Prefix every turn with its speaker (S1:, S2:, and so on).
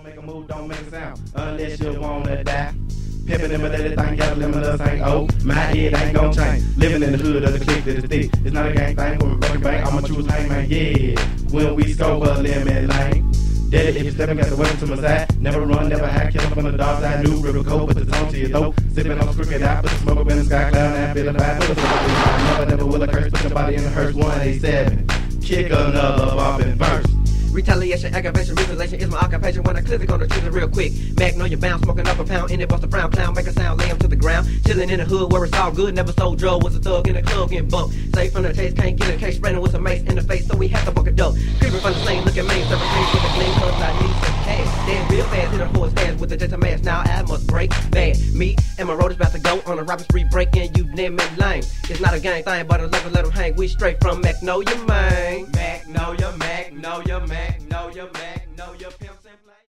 S1: make a move, don't make a sound, unless you wanna die. Pimpin' them, but everything got a lemon, us ain't old. My head ain't gon' change. Living in the hood of the clique that is thick. It's not a gang thing when we broken bank. I'm a true hangman, yeah. When we scope a lemon lane. Dead if you steppin', got the weapon to my side. Never run, never hide, kill from the dark side. New river cold, put the tone to your throat. Sippin' on crooked out, put the smoke up in the sky cloud. Now feelin' fine, put a never will a curse. Put your body in the hearse, 187. Kick another bump and verse.
S2: Retaliation, aggravation, mutilation is my occupation. When I click on the trigger real quick, Magnolia bound, smoking up a pound in it, bust a brown clown, make a sound, lay him to the ground. Chilling in the hood where it's all good, never sold drug, was a thug in the club getting bumped. Safe from the taste, can't get a case, spreading with some mace in the face, so we have to buck a dope. Creeping from the same, looking main, surface face with a clean, cause I need some cash. Dead real fast, hit a force fast with a gentle mask, now I must break bad. Me and my road is about to go on a robbing spree, breaking you name it lame. It's not a gang thing, but a level let them hang, we straight from Magnolia, man. Magnolia, Magnolia, Magnolia, Magnolia, pimps and